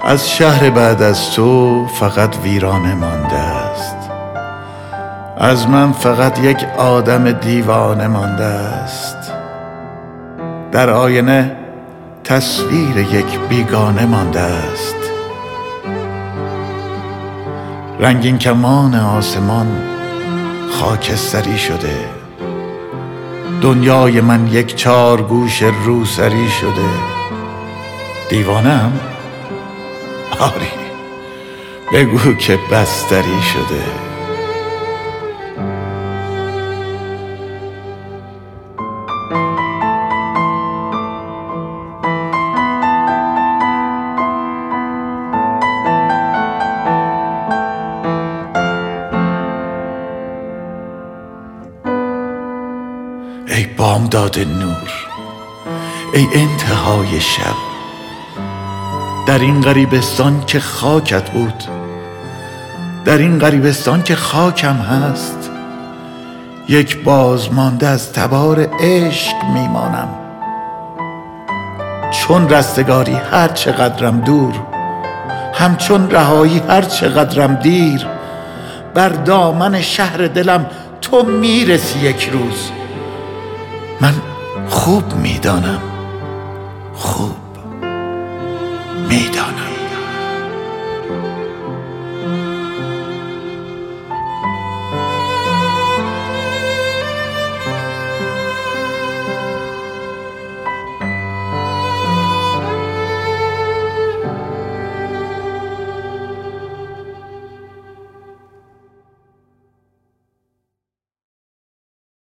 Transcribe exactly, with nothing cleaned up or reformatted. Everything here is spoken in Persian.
از شهر بعد از تو فقط ویرانه مانده است. از من فقط یک آدم دیوانه مانده است. در آینه تصویر یک بیگانه مانده است. رنگین کمان آسمان خاکستری شده. دنیای من یک چارگوش روسری شده. دیوانه‌ام؟ آری، بگو که بستری شده. ای بامداد نور، ای انتهای شب، در این غریبستان که خاکت بود، در این غریبستان که خاکم هست، یک بازمانده از تبار عشق میمانم. چون رستگاری هر چقدرم دور، همچون رهایی هر چقدرم دیر، بر دامن شهر دلم تو میرسی یک روز. من خوب میدانم، خوب میدانم.